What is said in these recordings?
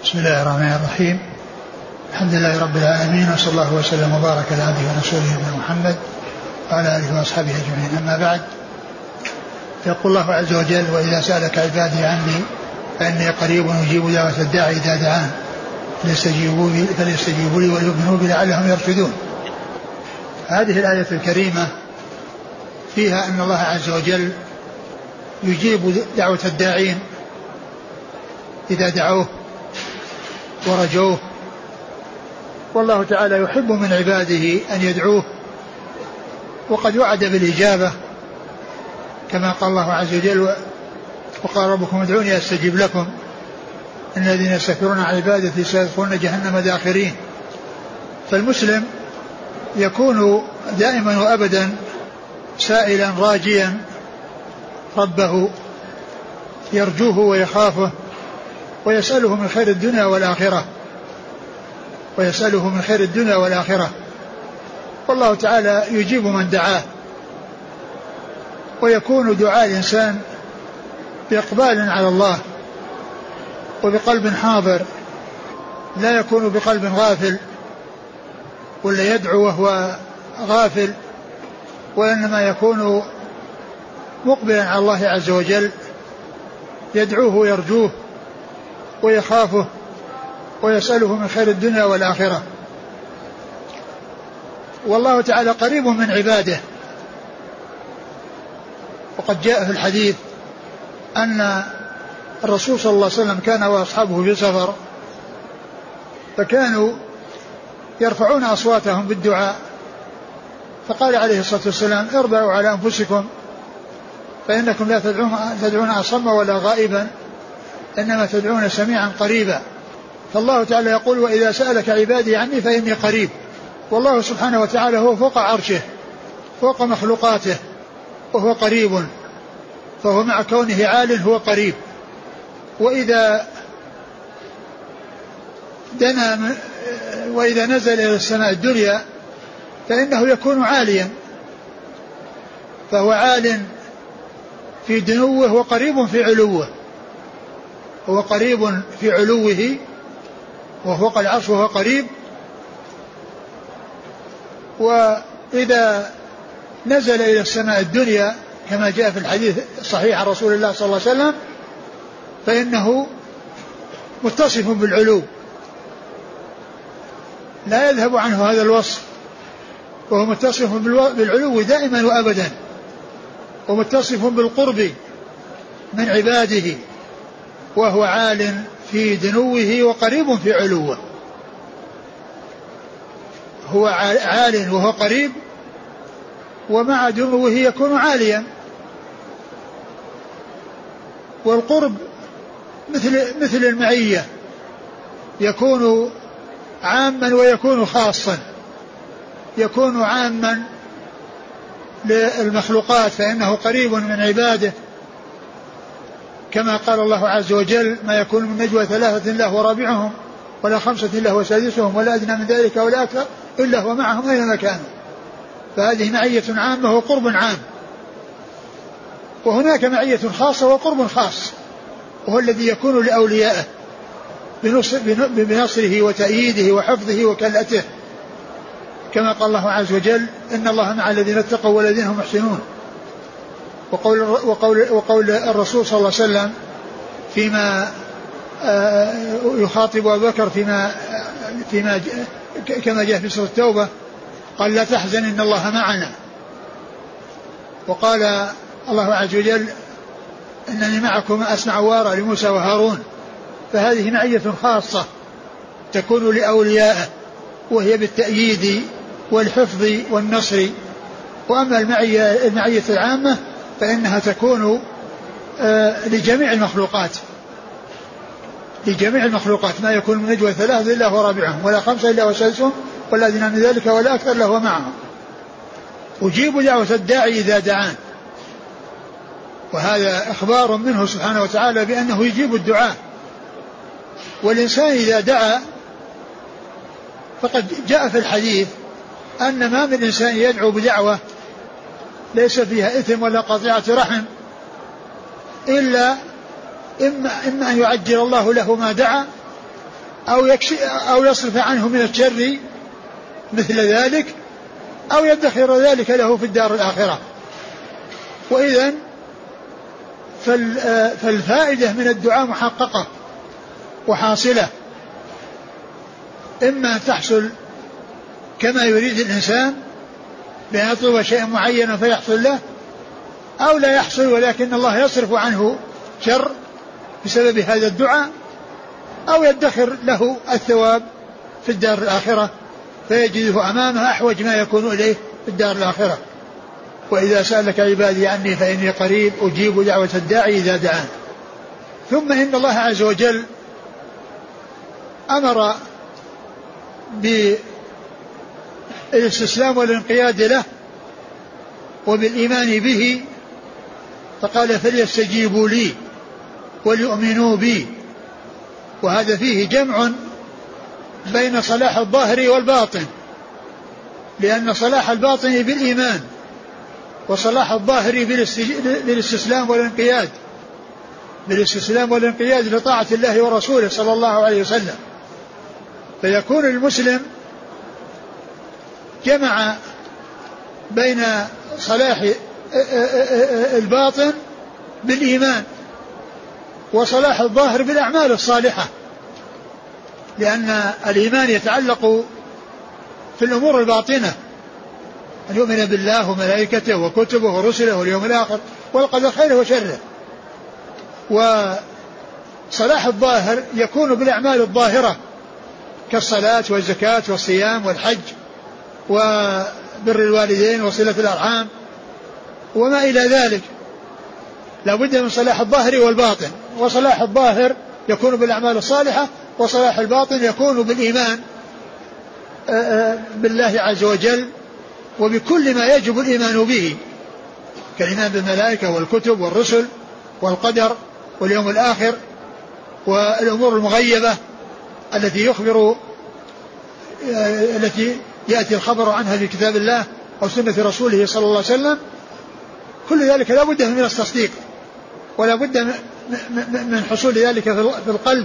بسم الله الرحمن الرحيم. الحمد لله رب العالمين، وصلى الله وسلم وبارك على عبده ورسوله نبينا محمد وعلى اله واصحابه اجمعين. اما بعد، يقول الله عز وجل: واذا سالك عبادي عني فاني قريب اجيب دعوة الداعي اذا دعان فليستجيبوا لي وليؤمنوا بي لعلهم يرشدون. هذه الآية الكريمة فيها أن الله عز وجل يجيب دعوة الداعين إذا دعوه ورجوه، والله تعالى يحب من عباده أن يدعوه، وقد وعد بالإجابة كما قال الله عز وجل: وقال ربكم ادعوني أستجب لكم إن الذين يستكبرون عن عبادتي سيدخلون جهنم داخرين. فالمسلم يكون دائما وأبدا سائلا راجيا ربه، يرجوه ويخافه ويسأله من خير الدنيا والآخرة، والله تعالى يجيب من دعاه، ويكون دعاء الإنسان بإقبال على الله وبقلب حاضر، لا يكون بقلب غافل ولا يدعو وهو غافل، وإنما يكون مقبلا على الله عز وجل، يدعوه ويرجوه ويخافه ويسأله من خير الدنيا والآخرة. والله تعالى قريب من عباده، وقد جاء في الحديث أن الرسول صلى الله عليه وسلم كان وأصحابه في سفر، فكانوا يرفعون أصواتهم بالدعاء، فقال عليه الصلاة والسلام: اربعوا على أنفسكم فإنكم لا تدعون أصم ولا غائبا، إنما تدعون سميعا قريبا. فالله تعالى يقول: وإذا سألك عبادي عني فإني قريب. والله سبحانه وتعالى هو فوق عرشه، فوق مخلوقاته، وهو قريب، فهو مع كونه عال هو قريب. وإذا نزل إلى السماء الدنيا فإنه يكون عاليا، فهو عال في دنوه وقريب في علوه، هو قريب في علوه وفوق العرش وهو قريب. وإذا نزل إلى السماء الدنيا كما جاء في الحديث الصحيح عن رسول الله صلى الله عليه وسلم فإنه متصف بالعلو، لا يذهب عنه هذا الوصف، وهو متصف بالعلو دائما وأبدا، ومتصف بالقرب من عباده، وهو عال في دنوه وقريب في علوه. هو عال وهو قريب، ومع دنوه يكون عاليا. والقرب مثل المعية، يكون عاما ويكون خاصا، يكون عاما للمخلوقات فإنه قريب من عباده، كما قال الله عز وجل: ما يكون من نجوى ثلاثة إلا هو رابعهم ولا خمسة إلا هو سادسهم ولا أدنى من ذلك ولا أكثر إلا هو معهم أينما كانوا. فهذه معية عامة وقرب عام. وهناك معية خاصة وقرب خاص، وهو الذي يكون لأوليائه بنصره وتأييده وحفظه وكلأته، كما قال الله عز وجل: إن الله مع الذين اتقوا والذين هم محسنون. وقول الرسول صلى الله عليه وسلم فيما يخاطب أبو بكر فيما كما جاء في سورة التوبة قال: لا تحزن إن الله معنا. وقال الله عز وجل: إنني معكم أسمع وأرى لموسى وهارون. فهذه معية خاصة تكون لأوليائه، وهي بالتأييد والحفظ والنصر. وأما المعية العامة فإنها تكون لجميع المخلوقات، ما يكون من نجوى ثلاثة إلا هو رابعهم ولا خمسة إلا هو سادسهم ولا أدنى من ذلك ولا أكثر إلا هو معهم. أجيب دعوة الداعي إذا دعان، وهذا إخبار منه سبحانه وتعالى بأنه يجيب الدعاء. والإنسان إذا دعا فقد جاء في الحديث أن ما من إنسان يدعو بدعوة ليس فيها إثم ولا قطيعة رحم إلا إما أن يعجل الله له ما دعا، أو يصرف عنه من الشر مثل ذلك، أو يدخر ذلك له في الدار الآخرة. وإذن فالفائدة من الدعاء محققة وحاصلة، إما تحصل كما يريد الإنسان بأن يطلب شيئا معينا فيحصل له، أو لا يحصل ولكن الله يصرف عنه شر بسبب هذا الدعاء، أو يدخر له الثواب في الدار الآخرة فيجده أمامه أحوج ما يكون إليه في الدار الآخرة. وإذا سألك عبادي عني فإني قريب أجيب دعوة الداعي إذا دعان. ثم إن الله عز وجل أمر بالاستسلام والانقياد له وبالإيمان به، فقال فليستجيبوا لي وليؤمنوا بي. وهذا فيه جمع بين صلاح الظاهر والباطن، لأن صلاح الباطن بالإيمان وصلاح الظاهر بالاستسلام والانقياد لطاعة الله ورسوله صلى الله عليه وسلم. فيكون المسلم جمع بين صلاح الباطن بالإيمان وصلاح الظاهر بالأعمال الصالحة، لأن الإيمان يتعلق في الأمور الباطنة، أن يؤمن بالله وملائكته وكتبه ورسله واليوم الآخر والقدر خيره وشره. وصلاح الظاهر يكون بالأعمال الظاهرة كالصلاة والزكاة والصيام والحج وبر الوالدين وصلة الأرحام وما إلى ذلك. لا بد من صلاح الظاهر والباطن، وصلاح الظاهر يكون بالأعمال الصالحة، وصلاح الباطن يكون بالإيمان بالله عز وجل وبكل ما يجب الإيمان به، كالإيمان بالملائكة والكتب والرسل والقدر واليوم الآخر والأمور المغيبة التي يأتي الخبر عنها في كتاب الله أو سنة رسوله صلى الله عليه وسلم. كل ذلك لا بد من التصديق، ولا بد من حصول ذلك في القلب.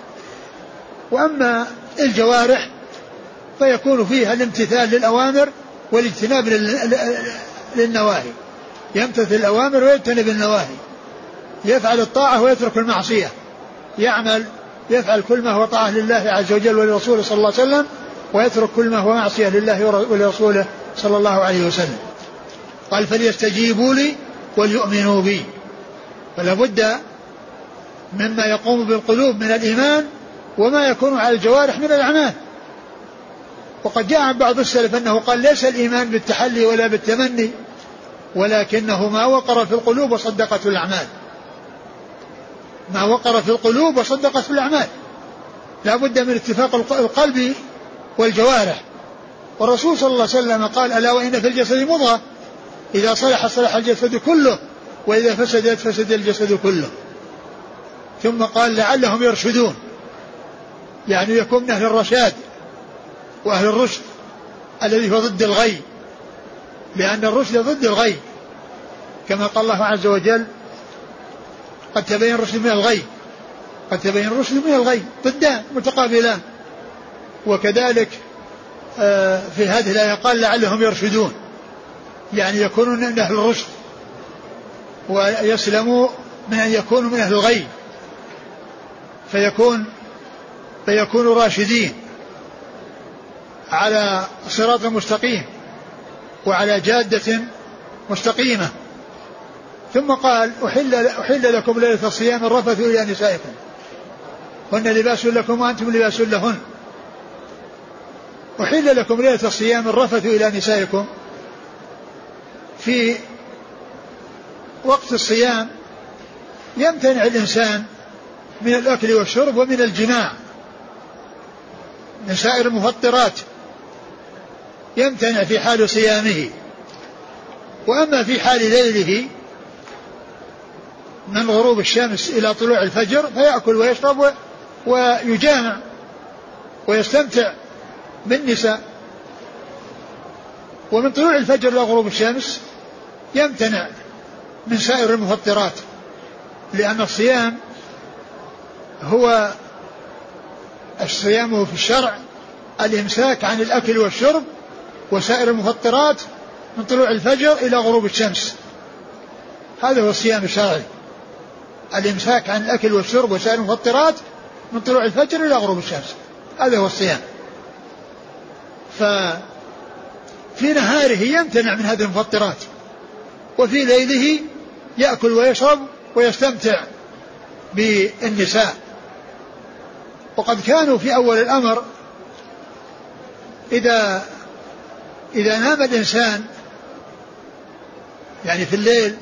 وأما الجوارح فيكون فيها الامتثال للأوامر والاجتناب للنواهي، يمتثل الأوامر ويجتنب النواهي، يفعل الطاعة ويترك المعصية، يفعل كل ما هو طاعة لله عز وجل ولرسوله صلى الله عليه وسلم، ويترك كل ما هو معصية لله ولرسوله صلى الله عليه وسلم. قال فليستجيبوا لي وليؤمنوا بي. فلا بد مما يقوم بالقلوب من الإيمان وما يكون على الجوارح من الأعمال. وقد جاء عن بعض السلف أنه قال ليس الإيمان بالتحلي ولا بالتمني، ولكنه ما وقر في القلوب وصدقت الأعمال، ما وقر في القلوب وصدقت الأعمال. لا بد من اتفاق القلب والجوارح. والرسول صلى الله عليه وسلم قال ألا وإن في الجسد مضغة إذا صلح صلح الجسد كله وإذا فسدت فسد الجسد كله. ثم قال لعلهم يرشدون، يعني يكون من أهل الرشاد وأهل الرشد الذي هو ضد الغي، لأن الرشد ضد الغي، كما قال الله عز وجل قد تبين الرشد من الغي، قد تبين الرشد من الغي، ضدان متقابلان. وكذلك في هذه الآية قال لعلهم يرشدون، يعني يكونون من أهل الرشد ويسلموا من أن يكونوا من أهل الغي، فيكونوا راشدين على صراط مستقيم وعلى جادة مستقيمة. ثم قال أحل لكم ليلة الصيام الرفث إلى نسائكم هن لباس لكم وأنتم لباس لهن. أحل لكم ليلة الصيام الرفث إلى نسائكم. في وقت الصيام يمتنع الإنسان من الأكل والشرب ومن الجماع من سائر المفطرات، يمتنع في حال صيامه. وأما في حال ليله من غروب الشمس إلى طلوع الفجر فيأكل ويشرب ويجامع ويستمتع بالنساء. ومن طلوع الفجر إلى غروب الشمس يمتنع من سائر المفطرات، لأن الصيام هو الصيام في الشرع الإمساك عن الأكل والشرب وسائر المفطرات من طلوع الفجر إلى غروب الشمس. هذا هو الصيام الشرعي، الإمساك عن الأكل والشرب وسائر المفطرات من طلوع الفجر إلى غروب الشمس، هذا هو الصيام. ففي نهاره يمتنع من هذه المفطرات، وفي ليله يأكل ويشرب ويستمتع بالنساء. وقد كانوا في أول الأمر إذا نام الإنسان يعني في الليل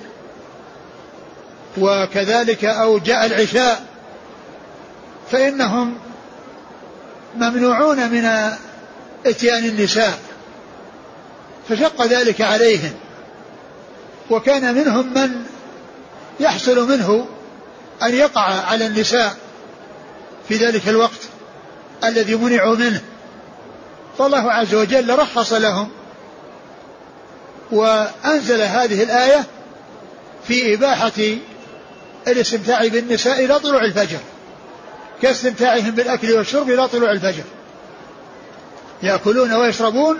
وكذلك أو جاء العشاء فإنهم ممنوعون من إتيان النساء، فشق ذلك عليهم. وكان منهم من يحصل منه أن يقع على النساء في ذلك الوقت الذي منعوا منه، فالله عز وجل رخص لهم وأنزل هذه الآية في إباحة الاستمتاع بالنساء إلى طلوع الفجر كاستمتاعهم بالأكل والشرب إلى طلوع الفجر، يأكلون ويشربون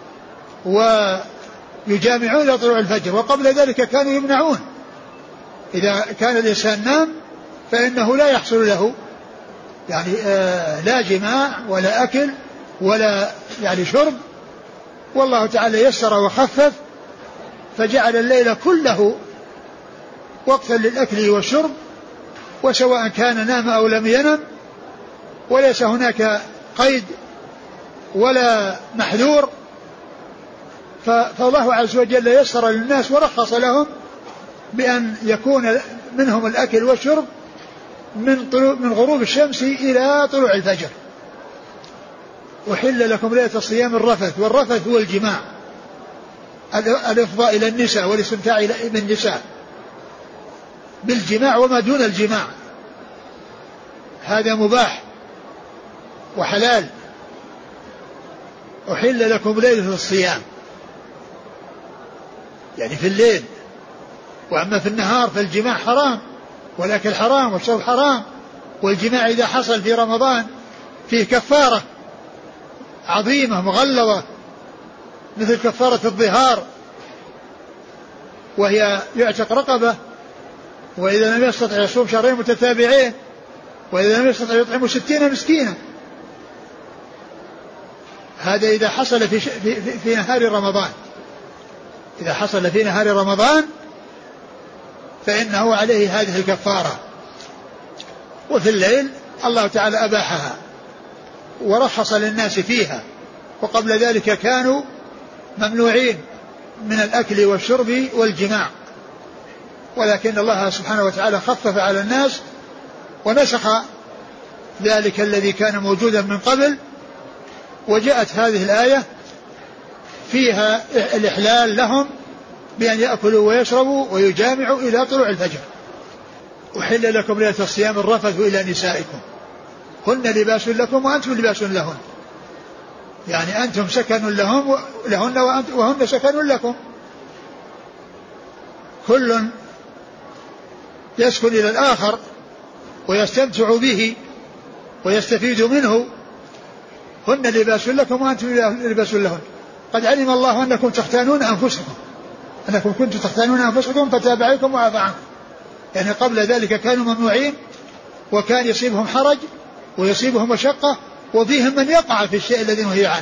ويجامعون إلى طلوع الفجر. وقبل ذلك كانوا يمنعون، إذا كان الإنسان نام فإنه لا يحصل له يعني لا جماع ولا أكل ولا يعني شرب، والله تعالى يسر وخفف فجعل الليل كله وقتا للأكل والشرب، وسواء كان نام أو لم ينم، وليس هناك قيد ولا محذور. فالله عز وجل يسر للناس ورخص لهم بأن يكون منهم الأكل والشرب من غروب الشمس إلى طلوع الفجر. وحل لكم ليلة الصيام الرفث، والرفث هو الجماع، الإفضاء إلى النساء والاستمتاع بالنساء بالجماع وما دون الجماع، هذا مباح وحلال. أحل لكم ليلة الصيام يعني في الليل، وأما في النهار فالجماع حرام والأكل حرام والشرب حرام. والجماع إذا حصل في رمضان فيه كفارة عظيمة مغلظة مثل كفارة الظهار، وهي يعتق رقبة، وإذا لم يستطع يصوم شهرين متتابعين، وإذا لم يستطع يطعم 60 مسكينا. هذا إذا حصل في نهار رمضان، إذا حصل في نهار رمضان فإنه عليه هذه الكفارة. وفي الليل الله تعالى أباحها ورخص للناس فيها، وقبل ذلك كانوا ممنوعين من الأكل والشرب والجماع، ولكن الله سبحانه وتعالى خفف على الناس ونسخ ذلك الذي كان موجودا من قبل، وجاءت هذه الآية فيها الإحلال لهم بأن يأكلوا ويشربوا ويجامعوا إلى طلوع الفجر. أحل لكم ليلة الصيام الرفث إلى نسائكم هن لباس لكم وأنتم لباس لهن، يعني أنتم سكن لهن وهن سكن لكم، كل يسكن إلى الآخر ويستمتع به ويستفيد منه. هن لباس لكم وأنتم لباس لهن. قد علم الله أنكم تختانون أنفسكم، أنكم كنتم تختانون أنفسكم فتاب عليكم وعفى عنكم. يعني قبل ذلك كانوا ممنوعين، وكان يصيبهم حرج ويصيبهم مشقة، وفيهم من يقع في الشيء الذي نهي عنه،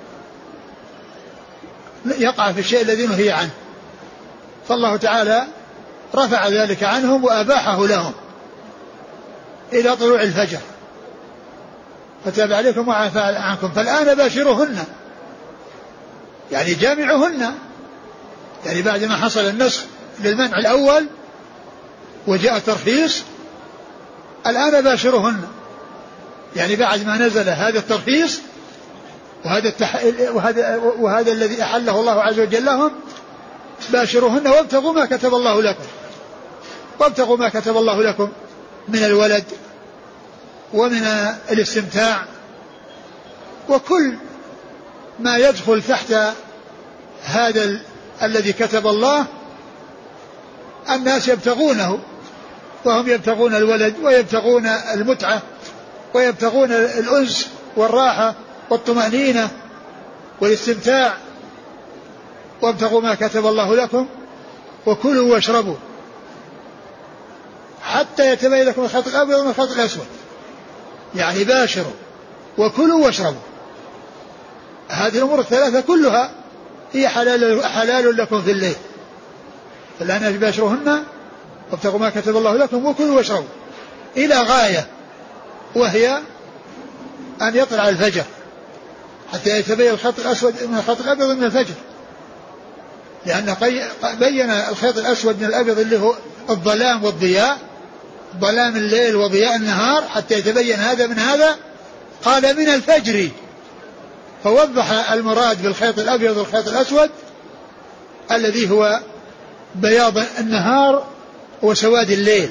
يقع في الشيء الذي نهي عنه، فالله تعالى رفع ذلك عنهم وأباحه لهم إلى طلوع الفجر فتاب عليكم وعفى عنكم. فالآن باشروهن يعني جامعهن، يعني بعد ما حصل النسخ للمنع الأول وجاء الترخيص الآن باشروهن، يعني بعد ما نزل هذا الترخيص وهذا الذي أحله الله عز وجل لهم، باشروهن وابتغوا ما كتب الله لكم، وابتغوا ما كتب الله لكم من الولد ومن الاستمتاع، وكل ما يدخل تحت هذا الذي كتب الله الناس يبتغونه، وهم يبتغون الولد ويبتغون المتعة ويبتغون الأنس والراحة والطمأنينة والاستمتاع. وابتغوا ما كتب الله لكم وكلوا واشربوا حتى يتبين لكم الخيط الأبيض من الخيط الأسود، يعني باشروا وكلوا واشربوا. هذه الأمور الثلاثة كلها هي حلال لكم في الليل، فالآن باشروهن وابتغوا ما كتب الله لكم وكلوا واشربوا إلى غاية، وهي أن يطلع الفجر حتى يتبين الخيط الأسود من الخيط الأبيض من الفجر، لأن بين الخيط الأسود من الأبيض اللي هو الظلام والضياء، ظلام الليل وضياء النهار، حتى يتبين هذا من هذا. قال من الفجر، فوضح المراد بالخيط الأبيض والخيط الأسود الذي هو بياض النهار وسواد الليل.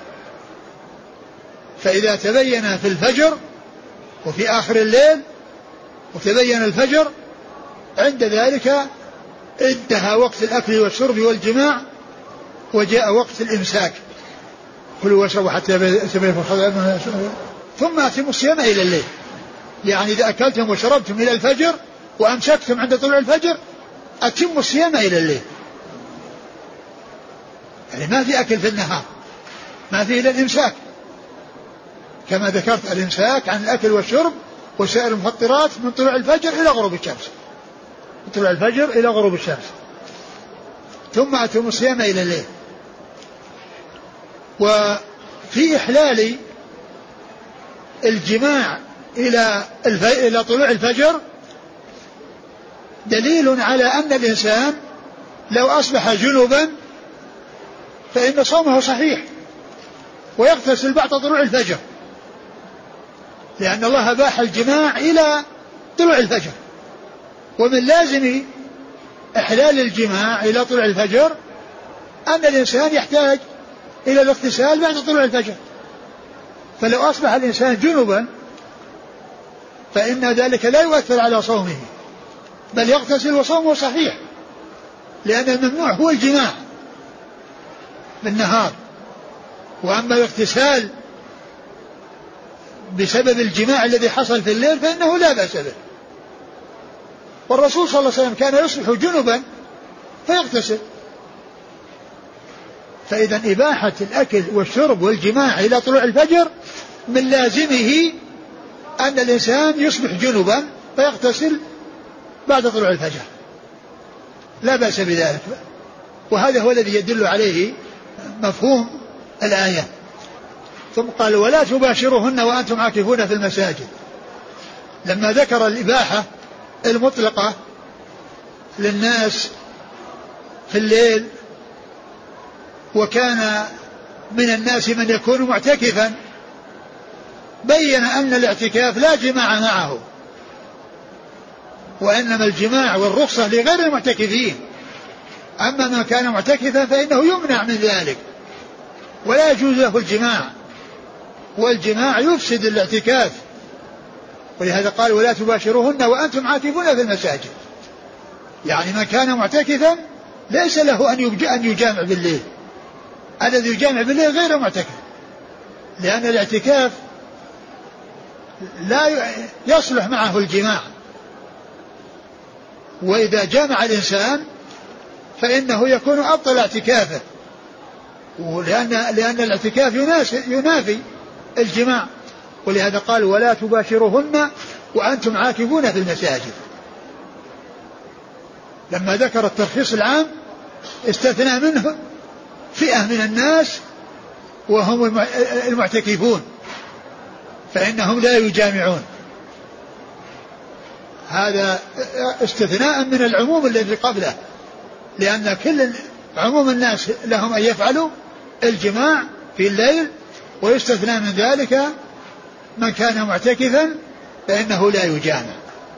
فإذا تبين في الفجر وفي آخر الليل وتبين الفجر، عند ذلك انتهى وقت الأكل والشرب والجماع وجاء وقت الإمساك. كلوا واشربوا حتى يتبين الخيط، ثم أتموا الصيام إلى الليل. يعني إذا أكلتم وشربتم إلى الفجر وأمسكتم عند طلوع الفجر أتموا الصيام إلى الليل. يعني ما في أكل في النهار، ما في إلا الإمساك، كما ذكرت الإمساك عن الأكل والشرب وسائر المفطرات من طلوع الفجر إلى غروب الشمس، من طلوع الفجر إلى غروب الشمس، ثم أتموا الصيام إلى الليل. وفي إحلال الجماع إلى طلوع الفجر دليل على أن الإنسان لو أصبح جنبا فإن صومه صحيح ويغتسل بعد طلوع الفجر، لأن الله أباح الجماع إلى طلوع الفجر. ومن لازم إحلال الجماع إلى طلوع الفجر أن الإنسان يحتاج إلى الاغتسال بعد طلوع الفجر. فلو أصبح الإنسان جنبا فإن ذلك لا يؤثر على صومه، بل يغتسل وصومه صحيح، لأن الممنوع هو الجماع بالنهار، وأما الاغتسال بسبب الجماع الذي حصل في الليل فإنه لا بأس به. والرسول صلى الله عليه وسلم كان يصبح جنبا فيغتسل. فإذا إباحة الأكل والشرب والجماع إلى طلوع الفجر من لازمه أن الإنسان يصبح جنبا فيغتسل بعد طلوع الفجر، لا بأس بذلك. وهذا هو الذي يدل عليه مفهوم الآية. ثم قال ولا تباشروهن وأنتم عاكفون في المساجد. لما ذكر الإباحة المطلقة للناس في الليل، وكان من الناس من يكون معتكفا، بين أن الاعتكاف لا جماع معه، وإنما الجماع والرخصة لغير المعتكفين. أما من كان معتكفا فإنه يمنع من ذلك ولا يجوز له الجماع، والجماع يفسد الاعتكاف. ولهذا قال ولا تباشروهن وأنتم عاكفون في المساجد، يعني من كان معتكفا ليس له أن يجامع بالليل. الذي يجامع بالليل غير معتكف، لأن الاعتكاف لا يصلح معه الجماع، وإذا جامع الإنسان فإنه يكون أبطل اعتكافه، لأن الاعتكاف ينافي الجماع. ولهذا قال ولا تباشروهن وأنتم عاكفون في المساجد. لما ذكر الترخيص العام استثنى منه فئة من الناس وهم المعتكفون، فإنهم لا يجامعون. هذا استثناء من العموم الذي قبله، لأن كل عموم الناس لهم أن يفعلوا الجماع في الليل، ويستثنى من ذلك من كان معتكفا فإنه لا يجامع،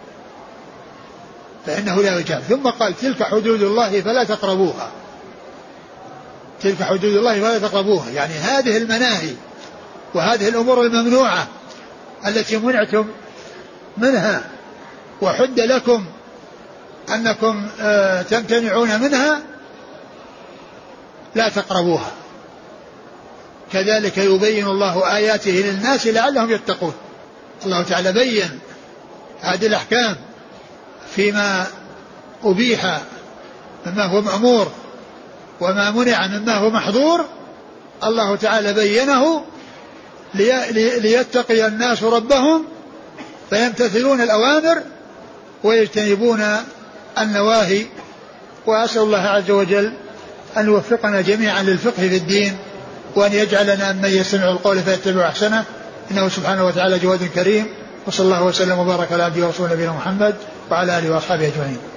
ثم قال تلك حدود الله فلا تقربوها. تلك حدود الله فلا تقربوها، يعني هذه المناهي وهذه الأمور الممنوعة التي منعتم منها وحد لكم أنكم تمتنعون منها لا تقربوها كذلك يبين الله آياته للناس لعلهم يتقون. الله تعالى بين هذه الأحكام فيما أبيح مما هو مأمور وما منع مما هو محظور. الله تعالى بينه ليتقي الناس ربهم فيمتثلون الأوامر ويجتنبون النواهي. وأسأل الله عز وجل أن يوفقنا جميعا للفقه في الدين وأن يجعلنا من يستمع القول فيتبع أحسنه، إنه سبحانه وتعالى جواد كريم. وصلى الله وسلم وبارك على عبده ورسوله نبينا محمد وعلى آله وأصحابه أجمعين.